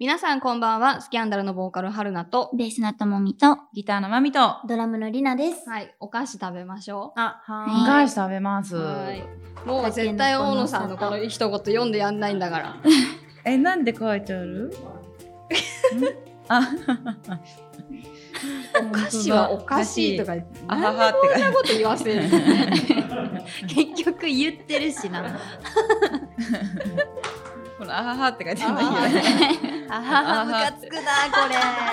皆さんこんばんは。スキャンダルのボーカル春菜とベースのともみとギターのまみとドラムのりなです。 はい、お菓子食べましょう。 おはい菓子食べます。 はいもう絶対大野さんのこの一言読んでやんないんだからなんで書いてあるあお菓子はおかしいとかあははってこんなこと言わせる結局言ってるしな。 このあははって書いてあるんだけどね。 あははムカつくなこ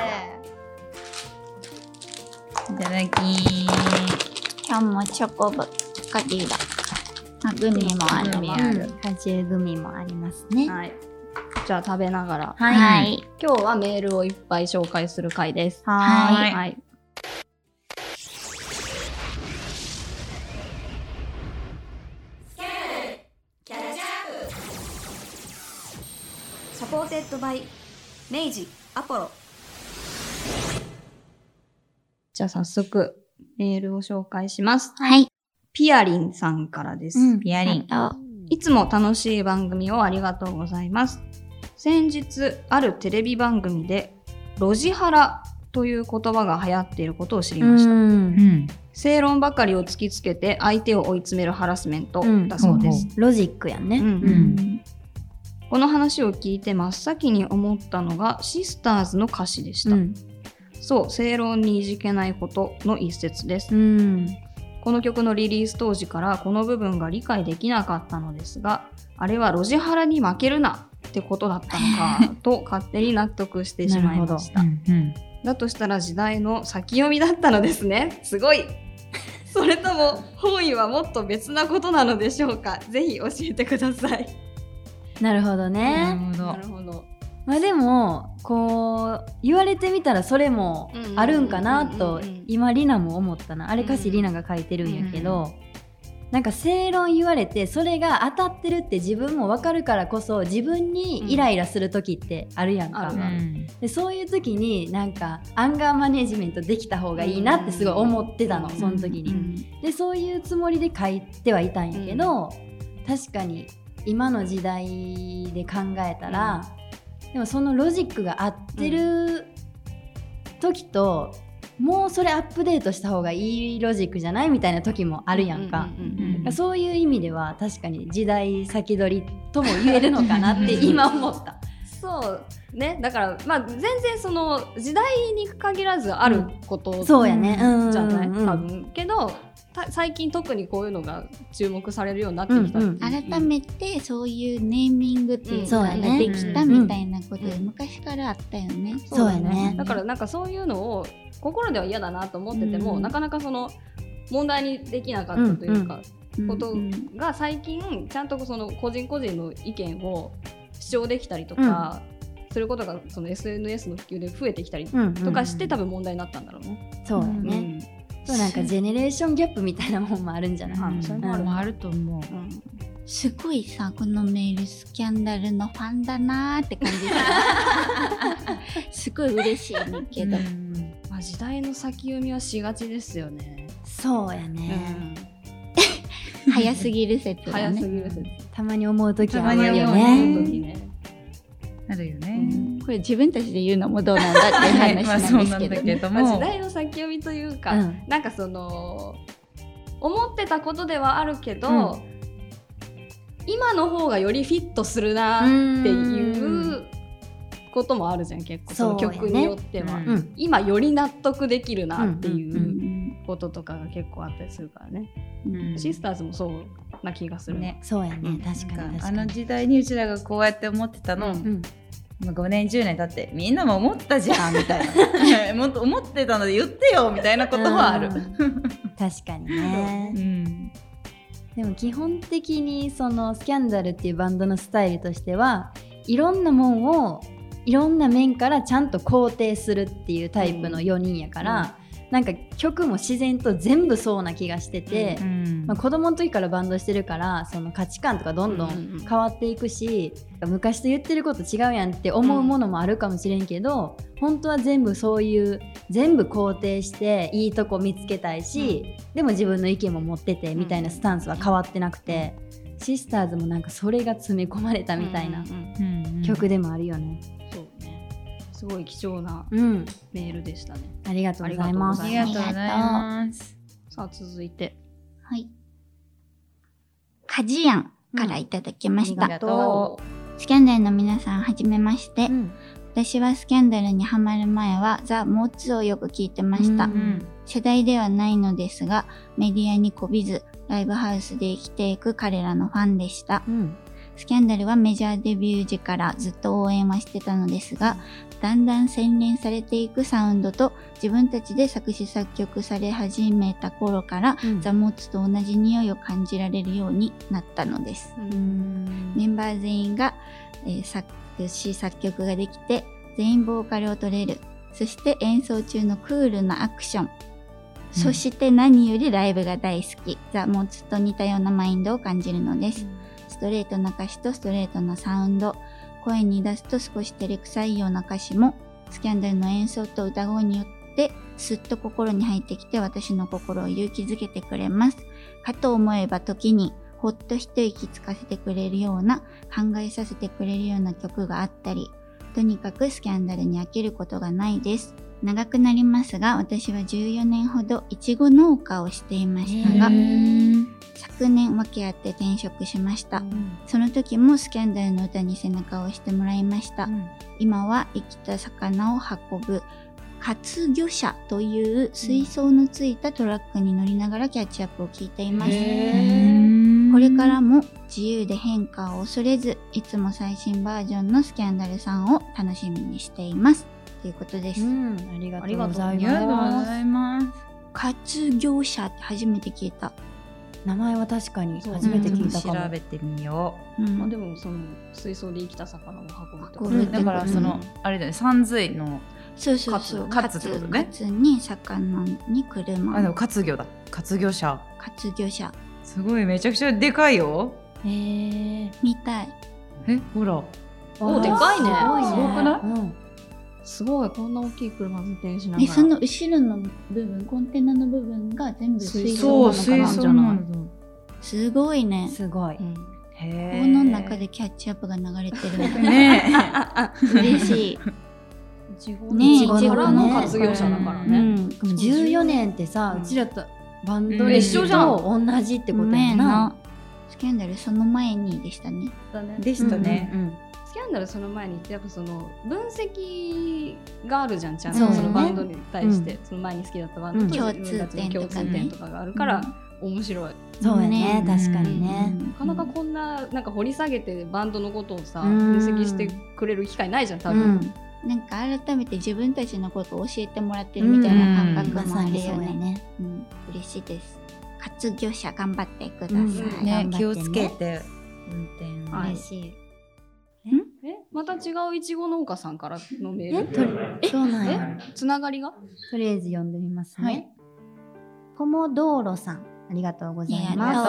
れ。 いただき今日もチョコバカリだ。グミもある。 グミある果汁グミもありますね。 はいじゃあ食べながら、 はい今日はメールをいっぱい紹介する回です。 はいはいサポーテッドバイ明治アポロ。じゃあ早速メールを紹介します。 はい。 ピアリンさんからです。 ピアリン。 いつも楽しい番組をありがとうございます。先日あるテレビ番組でロジハラという言葉が流行っていることを知りました。正論ばかりを突きつけて相手を追い詰めるハラスメントだそうです。 ロジックやね。 この話を聞いて真っ先に思ったのがシスターズの歌詞でした。そう、正論にいじけないことの一節です。この曲のリリース当時からこの部分が理解できなかったのですが、あれはロジハラに負けるなってことだったのかと勝手に納得してしまいました。だとしたら時代の先読みだったのですね。すごい。それとも本意はもっと別なことなのでしょうか。ぜひ教えてください。 なるほどね。 なるほど。 まあでもこう言われてみたらそれもあるんかなと今リナも思ったな。あれ歌詞リナが書いてるんやけど、なんか正論言われてそれが当たってるって自分も分かるからこそ自分にイライラする時ってあるやんか。でそういう時になんかアンガーマネジメントできた方がいいなってすごい思ってたの、その時に。でそういうつもりで書いてはいたんやけど、確かに今の時代で考えたら、でもそのロジックが合ってる時と、もうそれアップデートした方がいいロジックじゃないみたいな時もあるやんか。そういう意味では確かに時代先取りとも言えるのかなって今思った。 そうね、だからまあ全然その時代に限らずあることそうやねじゃない、多分けど最近特にこういうのが注目されるようになってきた、 改めてそういうネーミングっていうのができたみたいなことで昔からあったよね。 そうやね。 だからなんかそういうのを心では嫌だなと思ってても、なかなかその問題にできなかったというか、ことが最近ちゃんとその個人個人の意見を主張できたりとか、することがその SNS の普及で増えてきたりとかして多分問題になったんだろうね。 そうやね。そうなんかジェネレーションギャップみたいなもんもあるんじゃない？ それもあると思う。 すごいさ、このメールスキャンダルのファンだなーって感じすごい嬉しいねんけど、 まあ、時代の先読みはしがちですよね。 そうやね。 早すぎる説だね。 早すぎる説。 たまに思う時あるよね。 あるよね。 これ自分たちで言うのもどうなんだっていう話なんですけど、ね時代の先読みというか、なんかその思ってたことではあるけど、今の方がよりフィットするなっていうこともあるじゃん。結構その曲によっては、今より納得できるなっていうこととかが結構あったりするからね。シスターズもそうな気がするね。 そうやね。確かにあの時代にうちらがこうやって思ってたの、5年10年経ってみんなも思ったじゃんみたいなもっと思ってたので言ってよみたいなことはある。 確かにね。でも基本的にそのスキャンダルっていうバンドのスタイルとしてはいろんなもんをいろんな面からちゃんと肯定するっていうタイプの4人やから、なんか曲も自然と全部そうな気がしてて、子供の時からバンドしてるからその価値観とかどんどん変わっていくし、昔と言ってること違うやんって思うものもあるかもしれんけど、本当は全部そういう全部肯定していいとこ見つけたいし、でも自分の意見も持っててみたいなスタンスは変わってなくて、シスターズもなんかそれが詰め込まれたみたいな曲でもあるよね。 そうね。 すごい貴重なメールでしたね。 ありがとうございます。 ありがとうございます。 さあ続いて、 はい。カジヤンからいただきました。 ありがとう。 スキャンダルの皆さん、はじめまして。私はスキャンダルにハマる前はザ・モーツをよく聞いてました。世代ではないのですが、メディアにこびず、ライブハウスで生きていく彼らのファンでした。スキャンダルはメジャーデビュー時からずっと応援はしてたのですが、だんだん洗練されていくサウンドと自分たちで作詞作曲され始めた頃から、ザ・モーツと同じ匂いを感じられるようになったのです。メンバー全員が、作詞作曲ができて全員ボーカルを取れる。そして演奏中のクールなアクション。そして何よりライブが大好き。ザ・モーツと似たようなマインドを感じるのです。ストレートな歌詞とストレートなサウンド。声に出すと少し照れくさいような歌詞も、スキャンダルの演奏と歌声によってすっと心に入ってきて私の心を勇気づけてくれます。かと思えば時にほっと一息つかせてくれるような、考えさせてくれるような曲があったり、とにかくスキャンダルに飽きることがないです。長くなりますが、私は14年ほどいちご農家をしていましたが、昨年訳あって転職しました。その時もスキャンダルの歌に背中を押してもらいました。今は生きた魚を運ぶ活魚車という水槽のついたトラックに乗りながらキャッチアップを聞いています。これからも自由で変化を恐れず、いつも最新バージョンのスキャンダルさんを楽しみにしていますということです。 ありがとうございます。 活魚車って初めて聞いた。 名前は確かに初めて聞いたかも。 調べてみよう。でもその水槽で生きた魚を運ぶってことだからそのあれだね、山水のそうカツってことね。 カツに魚に車。 あ、でも活魚だ。活魚車。 活魚車。 すごい、めちゃくちゃでかいよ。 見たい。 ほら。 お、でかいね。 すごくない？ すごい、こんな大きい車運転しながら。 その後ろの部分、コンテナの部分が全部水槽なのかな。すごいね。 すごい。 この中でキャッチアップが流れてるね。 嬉しい。 いちごの活業者だからね。 14年ってさ、うちらとバンド歴と同じってことやな。 スキャンダルその前にでしたね。 でしたね。 スキャンダルその前にやっぱその分析があるじゃん、ちゃんとそのバンドに対して、その前に好きだったバンドと共通点とかがあるから面白い。 そうやね、確かにね。 なかなかこんななんか掘り下げてバンドのことをさ分析してくれる機会ないじゃん、多分。 なんか改めて自分たちのことを教えてもらってるみたいな感覚もあるよね。嬉しいです。活魚車頑張ってください。 ね、気をつけて運転。 嬉しい。 また違ういちご農家さんからのメール。 そうなんや。 つながりが？ とりあえず読んでみますね。ポモドーロさん、ありがとうございます。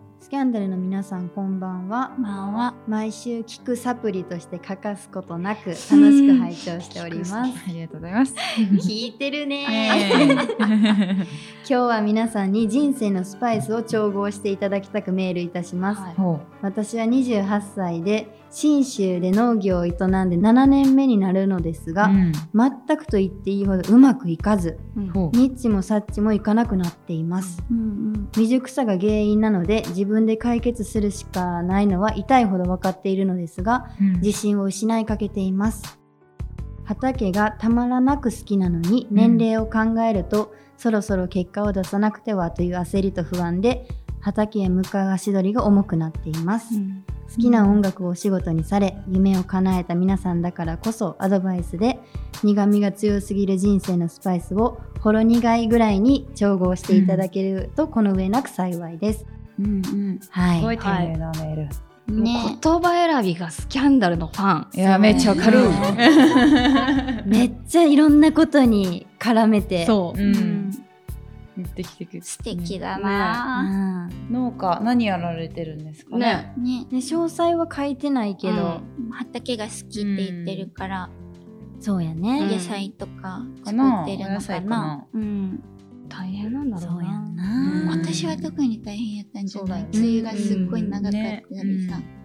スキャンダルの皆さん、こんばんは。毎週聞くサプリとして欠かすことなく楽しく拝聴しております。 ありがとうございます。 聞いてるね。今日は皆さんに人生のスパイスを調合していただきたくメールいたします。私は28歳で信州で農業を営んで7年目になるのですが、全くと言っていいほどうまくいかず、ニッチもサッチもいかなくなっています。未熟さが原因なので自分で解決するしかないのは痛いほど分かっているのですが、自信を失いかけています。畑がたまらなく好きなのに年齢を考えると、そろそろ結果を出さなくてはという焦りと不安で畑へ向かう足取りが重くなっています。好きな音楽をお仕事にされ夢を叶えた皆さんだからこそアドバイスで苦味が強すぎる人生のスパイスをほろ苦いぐらいに調合していただけるとこの上なく幸いです。 はい。すごい丁寧なメール。 言葉選びがスキャンダルのファン。 いや、めっちゃわかる。 めっちゃいろんなことに絡めて。 そう。言ってきてくれて。 素敵だな。 農家何やられてるんですかね。 詳細は書いてないけど、 畑が好きって言ってるから、 そうやね。 野菜とか作ってるのかな。 大変なんだろうな。 私は特に大変やったんじゃない？梅雨がすっごい長かったりさ。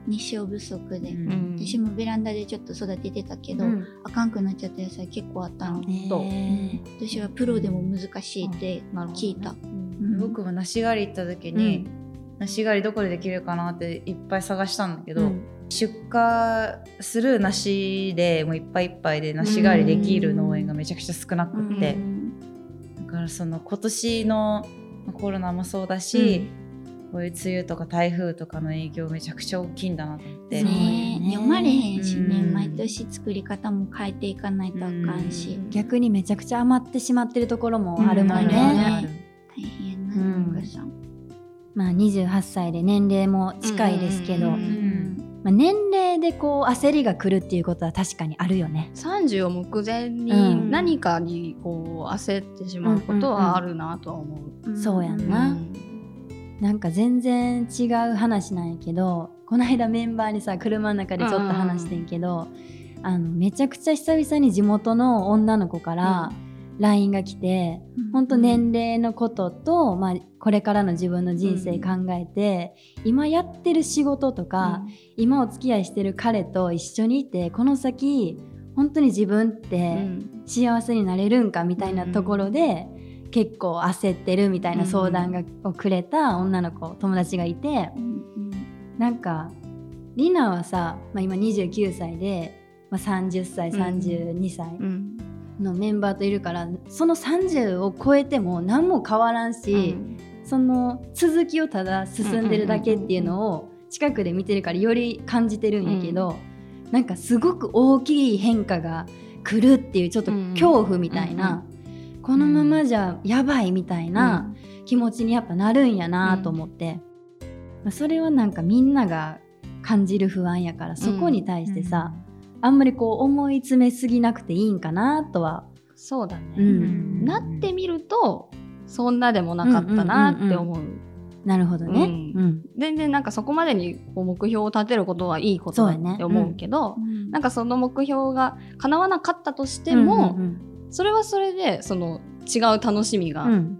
日照不足で、私もベランダでちょっと育ててたけど、あかんくなっちゃった野菜結構あったのと、私はプロでも難しいって聞いた。 僕も梨狩り行った時に、梨狩りどこでできるかなっていっぱい探したんだけど、出荷する梨でもういっぱいいっぱいで梨狩りできる農園がめちゃくちゃ少なくって、だからその今年のコロナもそうだし、こういう梅雨とか台風とかの影響めちゃくちゃ大きいんだなと思って、 読まれへんしね、毎年作り方も変えていかないとあかんし、 逆にめちゃくちゃ余ってしまってるところもあるもんね。 大変な農家さん。 まあ28歳で年齢も近いですけど、年齢でこう焦りが来るっていうことは確かにあるよね。 30を目前に何かにこう焦ってしまうことはあるなとは思う。 そうやんな。なんか全然違う話なんやけど、この間メンバーにさ車の中でちょっと話してんけど、めちゃくちゃ久々に地元の女の子から、LINE が来て、本当年齢のことと、これからの自分の人生考えて、今やってる仕事とか、今お付き合いしてる彼と一緒にいて、この先本当に自分って幸せになれるんかみたいなところで、結構焦ってるみたいな相談をくれた女の子、友達がいて、なんかリナはさ、今29歳で、30歳32歳のメンバーといるから、その30を超えても何も変わらんし、その続きをただ進んでるだけっていうのを近くで見てるからより感じてるんやけど、なんかすごく大きい変化が来るっていうちょっと恐怖みたいな、このままじゃやばいみたいな気持ちにやっぱなるんやなと思って、それはなんかみんなが感じる不安やから、そこに対してさ、あんまりこう思い詰めすぎなくていいんかなとは。 そうだね、なってみるとそんなでもなかったなって思う。 なるほどね、 全然なんかそこまでにこう目標を立てることはいいことだって思うけど、なんかその目標が叶わなかったとしても、それはそれでその違う楽しみが、違う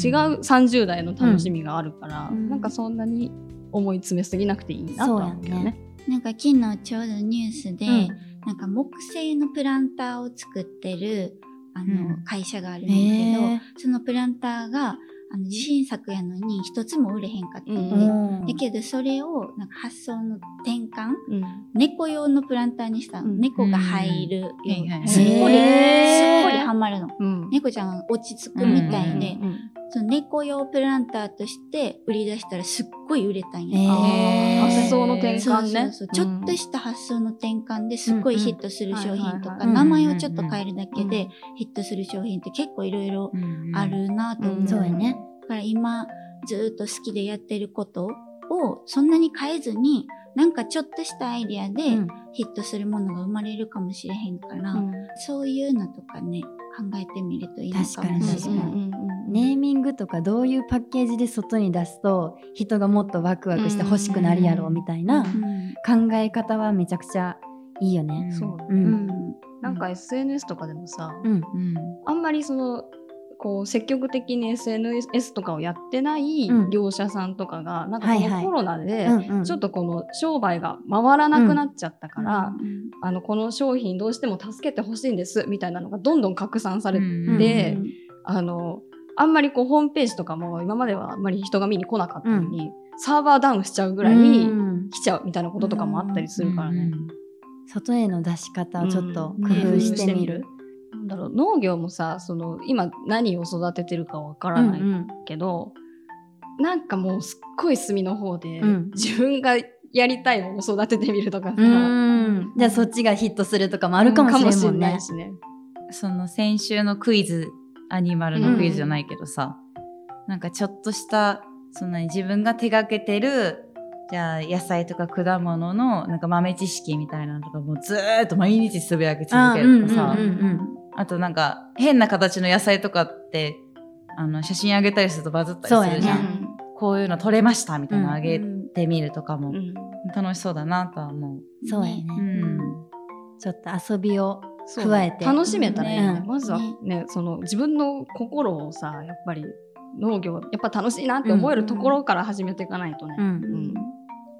30代の楽しみがあるから、なんかそんなに思い詰めすぎなくていいなと思うけどね。 なんか昨日ちょうどニュースで、なんか木製のプランターを作ってる会社があるんだけど、そのプランターが自信作やのに一つも売れへんかったんで、だけどそれをなんか発想の転換、猫用のプランターにしたの。猫が入るように、すっぽりはまるの、猫ちゃんが落ち着くみたいで、その猫用プランターとして売り出したらすっごい売れたんや。 発想の転換ね。 ちょっとした発想の転換ですっごいヒットする商品とか、名前をちょっと変えるだけでヒットする商品って結構いろいろあるなと思う。 そうやね。 だから今ずっと好きでやってることをそんなに変えずに、なんかちょっとしたアイディアでヒットするものが生まれるかもしれへんから、そういうのとかね考えてみるといいのかもしれない。 ネーミングとかどういうパッケージで外に出すと人がもっとワクワクして欲しくなるやろうみたいな考え方はめちゃくちゃいいよね。 そう、なんか SNS とかでもさ、あんまりそのこう積極的に SNS とかをやってない業者さんとかが、なんかこのコロナでちょっとこの商売が回らなくなっちゃったから、この商品どうしても助けてほしいんですみたいなのがどんどん拡散されて、あんまりこうホームページとかも今まではあんまり人が見に来なかったのに、サーバーダウンしちゃうぐらい来ちゃうみたいなこととかもあったりするからね。 外への出し方をちょっと工夫してみる。 なんだろう、農業もさ、その今何を育ててるかわからないけど、なんかもうすっごい隅の方で、自分がやりたいものを育ててみるとかさ、 じゃあそっちがヒットするとかもあるかもしれないもんね。 その先週のクイズ、アニマルのクイズじゃないけどさ、なんかちょっとしたそんなに自分が手がけてるじゃあ野菜とか果物のなんか豆知識みたいなのとかもうずーっと毎日つぶやき続けるとかさ、あとなんか変な形の野菜とかって写真あげたりするとバズったりするじゃん。こういうの撮れましたみたいなのあげてみるとかも楽しそうだなとは思う。 そうやね、ちょっと遊びを加えて楽しめたらいいね。まずはね、その自分の心をさ、やっぱり農業やっぱ楽しいなって思えるところから始めていかないとね。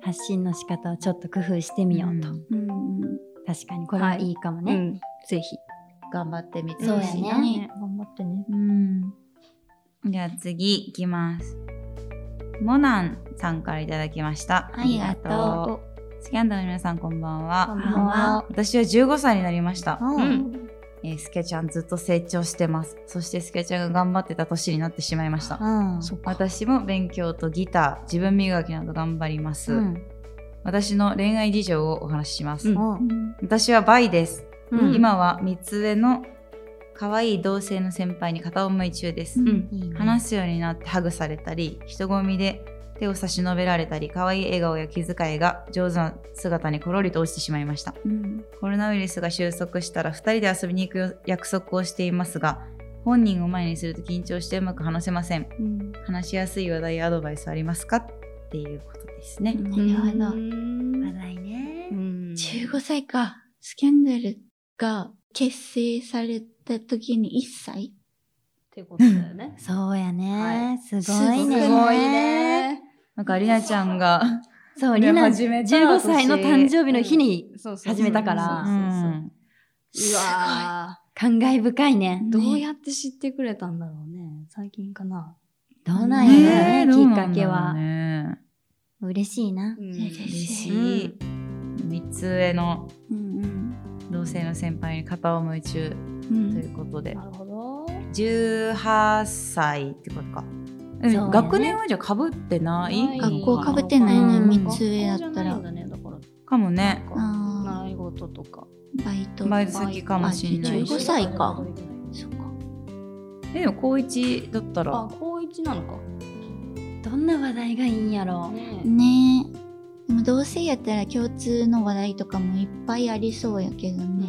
発信の仕方をちょっと工夫してみようと、確かにこれはいいかもね、 ぜひ頑張ってみてそうやほしいな。 ね、頑張ってね。 じゃあ次いきます。モナンさんからいただきました。 ありがとう。スキャンダルの皆さんこんばんは。 こんばんは。 私は15歳になりました。スケちゃんずっと成長してます。そしてスケちゃんが頑張ってた年になってしまいました。私も勉強とギター、自分磨きなど頑張ります。私の恋愛事情をお話しします。私はバイです。今は3つ上の可愛い同性の先輩に片思い中です。話すようになってハグされたり、人混みで手を差し伸べられたり、可愛い笑顔や気遣いが上手な姿にコロリと落ちてしまいました。コロナウイルスが収束したら2人で遊びに行く約束をしていますが、本人を前にすると緊張してうまく話せません。話しやすい話題やアドバイスありますかっていうことですね。 なるほど。話題ね。15歳か。スキャンダルが結成された時に1歳ってことだよね。 そうやね、すごいね。 すごいね。 なんかりなちゃんがそう、りな15歳の誕生日の日に始めたから。 うわー、感慨深いね。 どうやって知ってくれたんだろうね。最近かな。 どうなんやね、きっかけは。嬉しいな。 嬉しい。3つ上の同性の先輩に片思い中ということで。 なるほど。 18歳ってことか。学年はじゃあかぶってない？ 学校かぶってないね。3つ上だったら。 かもね。 習い事とか。 バイト先かもしれない。 15歳か。そっか。 でも高1だったら。 高1なのか。 どんな話題がいいんやろう。ねえ。でも同性やったら共通の話題とかもいっぱいありそうやけどね。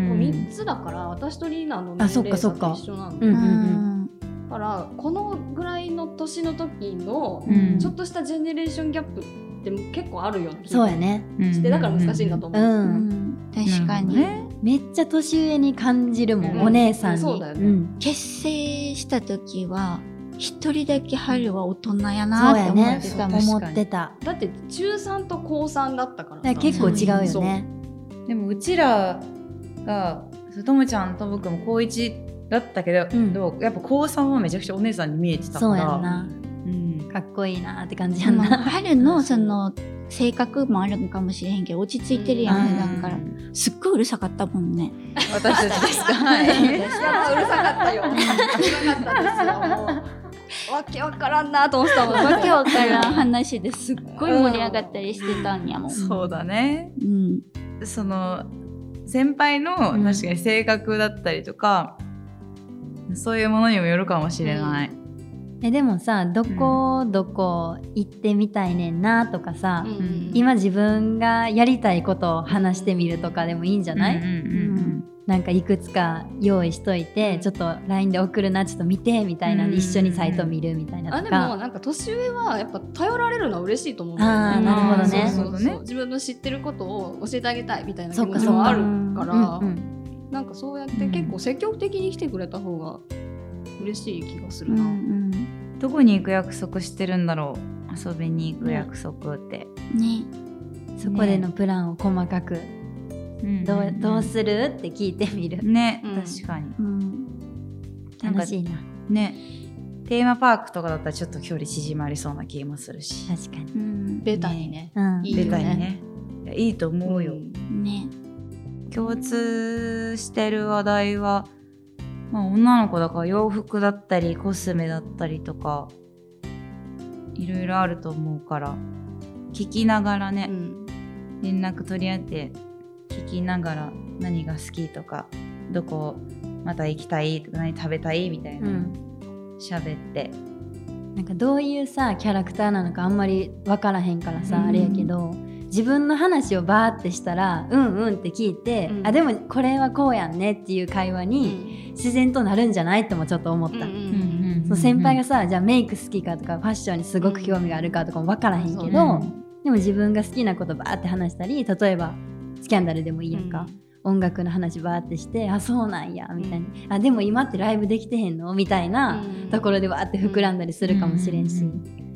3つだから私とリーナの年齢差と一緒なんだよ。だからこのぐらいの年の時のちょっとしたジェネレーションギャップって結構あるよね。 そうやね。 してだから難しいんだと思う。 確かに。 めっちゃ年上に感じるもん、お姉さんに。 そうだよね。 結成した時は一人だけ春は大人やなって思ってたもん。 思ってた。 だって中3と高3だったからさ。 結構違うよね。 でもうちらがともちゃんと僕も高1だったけど、やっぱ高3はめちゃくちゃお姉さんに見えてたから。 そうやんな。かっこいいなって感じやな。 春のその性格もあるのかもしれへんけど落ち着いてるやん普段から。すっごいうるさかったもんね。 私たちですか。はい。 うるさかったよ。うるさかったですよ。わけわからんなと思ってたもん。 わけわからん話ですっごい盛り上がったりしてたんやもん。 そうだね。その先輩の確かに性格だったりとか、そういうものにもよるかもしれない。 でもさ、どこ行ってみたいねんなとかさ、今自分がやりたいことを話してみるとかでもいいんじゃない？なんかいくつか用意しといて、ちょっと LINE で送るな、ちょっと見てみたいな、一緒にサイト見るみたいなとか。 でもなんか年上はやっぱ頼られるのは嬉しいと思うんだよね。 なるほどね。 そう自分の知ってることを教えてあげたいみたいな気持ちもあるから、なんかそうやって結構積極的に来てくれた方が嬉しい気がするな。 どこに行く約束してるんだろう。遊びに行く約束ってね。 そこでのプランを細かくどうするって聞いてみるね。確かに楽しいなね。テーマパークとかだったらちょっと距離縮まりそうな気もするし。 確かにベタにね。 ベタにね。いいと思うよ。 ね。 共通してる話題は女の子だから洋服だったりコスメだったりとかいろいろあると思うから聞きながらね、連絡取り合って聞きながら何が好きとかどこまた行きたいとか何食べたいみたいな喋って、 なんかどういうさキャラクターなのかあんまり分からへんからさ、あれやけど自分の話をバーってしたらって聞いて、でもこれはこうやんねっていう会話に自然となるんじゃないってもちょっと思った。そう先輩がさ、じゃあメイク好きかとかファッションにすごく興味があるかとかも分からへんけど、でも自分が好きなことバーって話したり、例えばスキャンダルでもいいやんか、音楽の話バーってして、あそうなんやみたいな、でも今ってライブできてへんのみたいなところでバーって膨らんだりするかもしれんし、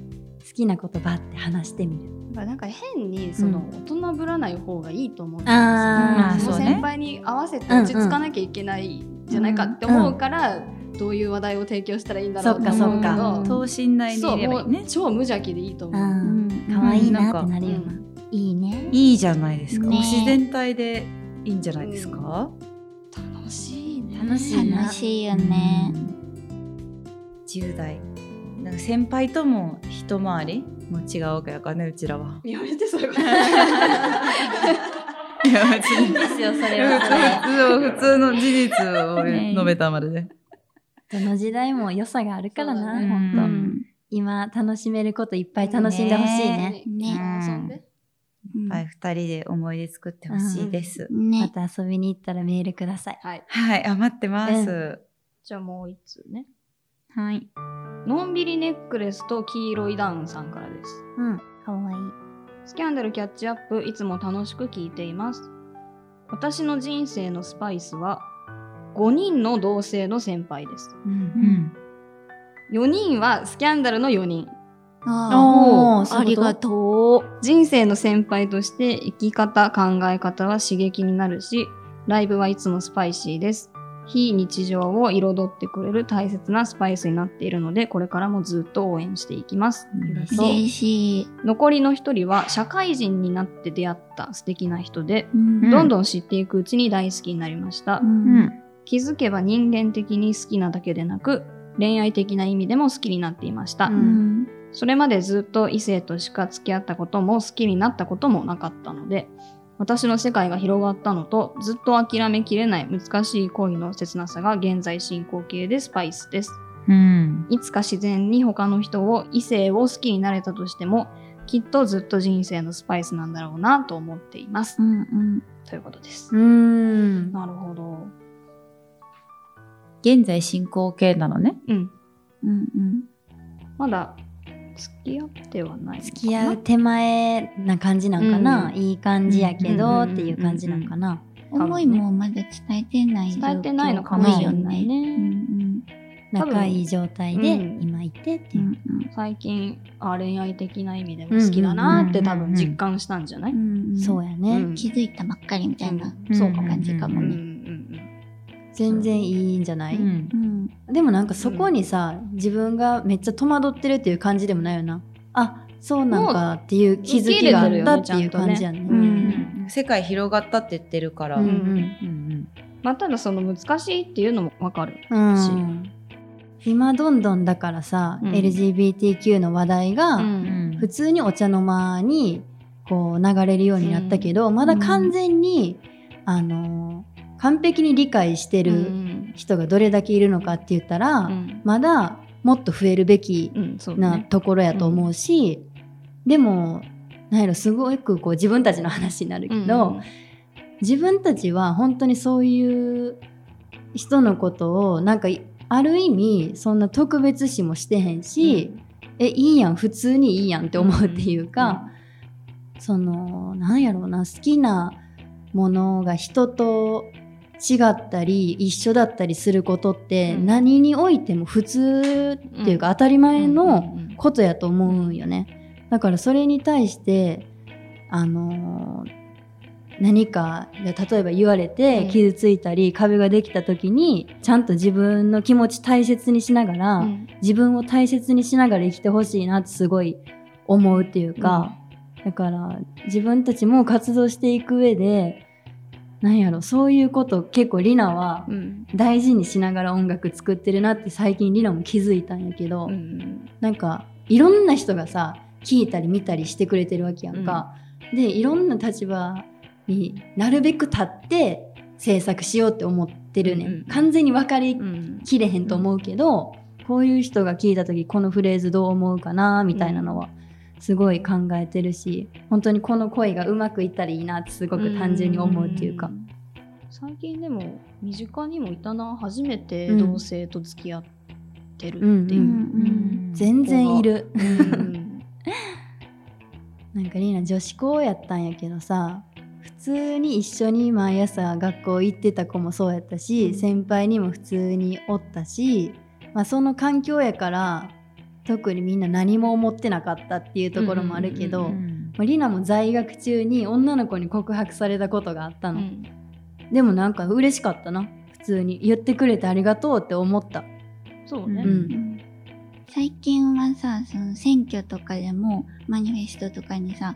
きなことばって話してみる。 なんか変にその大人ぶらない方がいいと思うんですよ。その先輩に合わせて落ち着かなきゃいけないんじゃないかって思うから、どういう話題を提供したらいいんだろうって思うけど、 等身大にいればいいね。 そう、超無邪気でいいと思う。 可愛いなってなるよな。いいね。 いいじゃないですか。自然体でいいんじゃないですか。 楽しいね。 楽しいよね。 10代なんか先輩とも一回りも違うわけやからね、うちらは。 やめて、そういうこと。 いや別にいいですよ、それは。 普通の事実を述べたまでで、 どの時代も良さがあるからな、本当。今楽しめることいっぱい楽しんでほしいね。 はい、2人で思い出作ってほしいです。 また遊びに行ったらメールください。 はい、 待ってます。 じゃあもう1通ね。 はい。 のんびりネックレスと黄色いダウンさんからです。 かわいい。 スキャンダルキャッチアップ、いつも楽しく聞いています。私の人生のスパイスは5人の同性の先輩です。4人はスキャンダルの4人。 ありがとう。 人生の先輩として生き方、考え方は刺激になるし、ライブはいつもスパイシーです。非日常を彩ってくれる大切なスパイスになっているので、これからもずっと応援していきます。 嬉しい。 残りの1人は社会人になって出会った素敵な人で、どんどん知っていくうちに大好きになりました。気づけば人間的に好きなだけでなく、恋愛的な意味でも好きになっていました。それまでずっと異性としか付き合ったことも好きになったこともなかったので、私の世界が広がったのと、ずっと諦めきれない難しい恋の切なさが現在進行形でスパイスです。いつか自然に他の人を、異性を好きになれたとしても、きっとずっと人生のスパイスなんだろうなと思っています。ということです。なるほど。 現在進行形なのね。 まだ付き合ってはないのかな。 付き合う手前な感じなんかな、いい感じやけどっていう感じなんかな。 思いもまだ伝えてない伝えてないのかもしれないね。 仲いい状態で今いてっていう、 最近恋愛的な意味でも好きだなって多分実感したんじゃない？ そうやね、 気づいたばっかりみたいな感じかもね。 全然いいんじゃない？でもなんかそこにさ、自分がめっちゃ戸惑ってるっていう感じでもないよな。あ、そうなんかっていう気づきがあったっていう感じやね。 世界広がったって言ってるから、 まあただその難しいっていうのもわかるし、 今どんどんだからさ、LGBTQ の話題が普通にお茶の間にこう流れるようになったけど、まだ完全に完璧に理解してる人がどれだけいるのかって言ったら、まだもっと増えるべきなところやと思うし、でもなんやろ、すごくこう自分たちの話になるけど、自分たちは本当にそういう人のことをなんかある意味そんな特別視もしてへんし、いいやん、普通にいいやんって思うっていうか、そのなんやろうな、好きなものが人と違ったり一緒だったりすることって何においても普通っていうか当たり前のことやと思うんよね。だからそれに対して何か例えば言われて傷ついたり壁ができた時にちゃんと自分の気持ち大切にしながら、自分を大切にしながら生きてほしいなってすごい思うっていうか、だから自分たちも活動していく上でなんやろ、そういうこと結構リナは大事にしながら音楽作ってるなって最近リナも気づいたんやけど、なんかいろんな人がさ聞いたり見たりしてくれてるわけやんか、でいろんな立場になるべく立って制作しようって思ってるね、完全に分かりきれへんと思うけど、こういう人が聞いた時このフレーズどう思うかなみたいなのはすごい考えてるし、本当にこの恋がうまくいったらいいなってすごく単純に思うっていうか、 最近でも身近にもいたな、初めて同性と付き合ってるっていう、 全然いるなんかリーナ女子校やったんやけどさ、普通に一緒に毎朝学校行ってた子もそうやったし、先輩にも普通におったし、その環境やから特にみんな何も思ってなかったっていうところもあるけど、リナも在学中に女の子に告白されたことがあったの、でもなんか嬉しかったな。普通に言ってくれてありがとうって思った。 そうね、 最近はさ、その選挙とかでもマニフェストとかにさ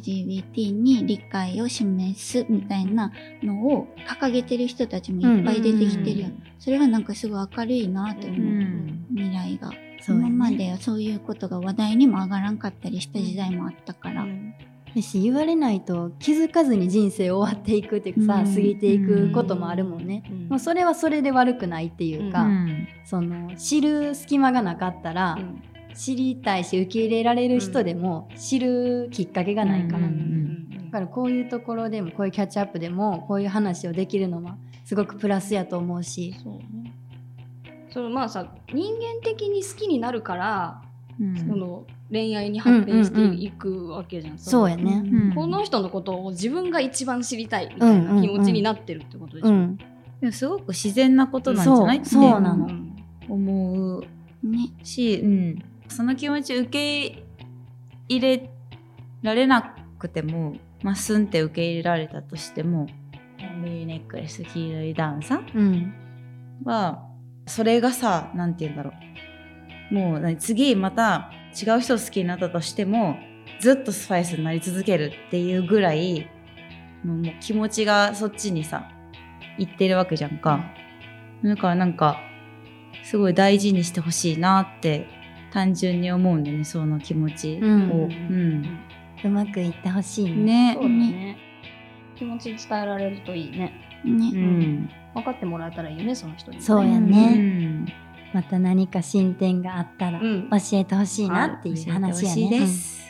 LGBT に理解を示すみたいなのを掲げてる人たちもいっぱい出てきてるよ、それはなんかすごい明るいなと思う、未来が。今まではそういうことが話題にも上がらんかったりした時代もあったから、 言われないと気づかずに人生終わっていくっていうかさ、過ぎていくこともあるもんね、もうそれはそれで悪くないっていうか、その知る隙間がなかったら、知りたいし受け入れられる人でも知るきっかけがないから、だからこういうところでもこういうキャッチアップでもこういう話をできるのはすごくプラスやと思うし、 そうね、そのまあさ、人間的に好きになるから、その恋愛に発展していくわけじゃん。 そうやね、 この人のことを自分が一番知りたいみたいな気持ちになってるってことでしょ。 でもすごく自然なことなんじゃないってそうなの、 思うし、その気持ち受け入れられなくても、まあ、スンって受け入れられたとしても、ミリネックレス黄色いダウンさんは、それがさ、なんて言うんだろう、もう次また違う人を好きになったとしてもずっとスパイスになり続けるっていうぐらいもう気持ちがそっちにさ行ってるわけじゃんか、だからなんかすごい大事にしてほしいなって単純に思うんだよね、その気持ちを、 うまくいってほしいね。 そうだね、気持ち伝えられるといいね。分かってもらえたらいいよね、その人に。 そうやね、また何か進展があったら教えてほしいなっていう話やね、 ス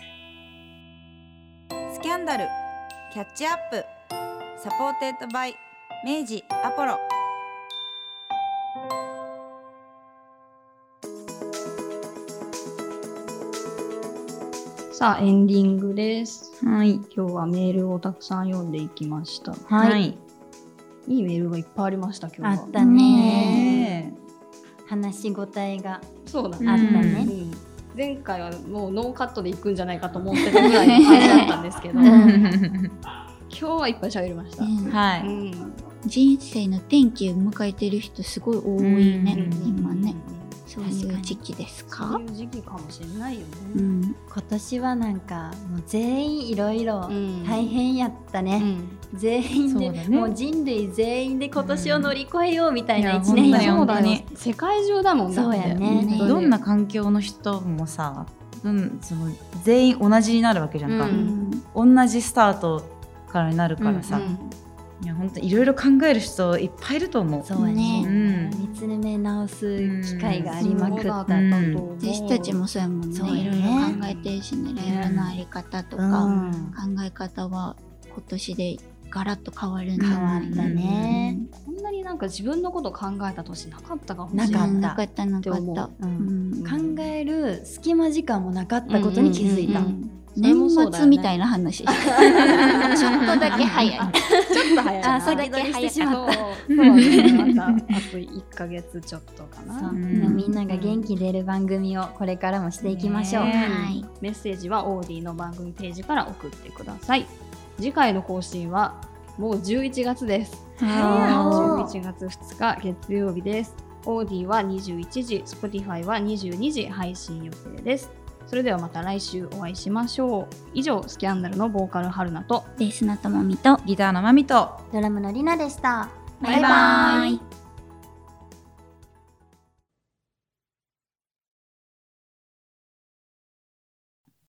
キャンダルキャッチアップサポーテッドバイ明治アポロ。 さあエンディングです。 はい、 今日はメールをたくさん読んでいきました。 はい、 いいメールがいっぱいありました。今日はあったね、話し応えがそうだね、 あったね、 前回はもうノーカットでいくんじゃないかと思ってたぐらいの感じだったんですけど今日はいっぱい喋りました、 人生の転機を迎えてる人すごい多いね、今ね。そういう時期ですか？ そういう時期かもしれないよね、 今年はなんかもう全員いろいろ大変やったね、全員で、もう人類全員で今年を乗り越えようみたいな一年やそうだね、世界中だもんだって。 そうやね、 どんな環境の人もさ、その全員同じになるわけじゃんか、同じスタートからになるからさ、いや本当いろいろ考える人いっぱいいると思う。 そうね、見つめ直す機会がありまくった、 私たちもそうやもんね。いろいろ考えてるしね、恋愛のあり方とか、考え方は今年でガラッと変わるんだね。 こんなになんか自分のこと考えた年なかったかもしれない。 なかった、考える隙間時間もなかったことに気づいた。 年末みたいな話ちょっとだけ早いちょっと早いな、先取りしてしまった。 そうね、またあと1ヶ月ちょっとかな。 みんなが元気出る番組をこれからもしていきましょう。 メッセージはオーディの番組ページから送ってください。次回の更新はもう11月です。11月2日月曜日です。オーディは21時、Spotify は22時配信予定です。それではまた来週お会いしましょう。以上、スキャンダルのボーカル春菜とベースのともみとギターのまみとドラムのりなでした。 バイバイ。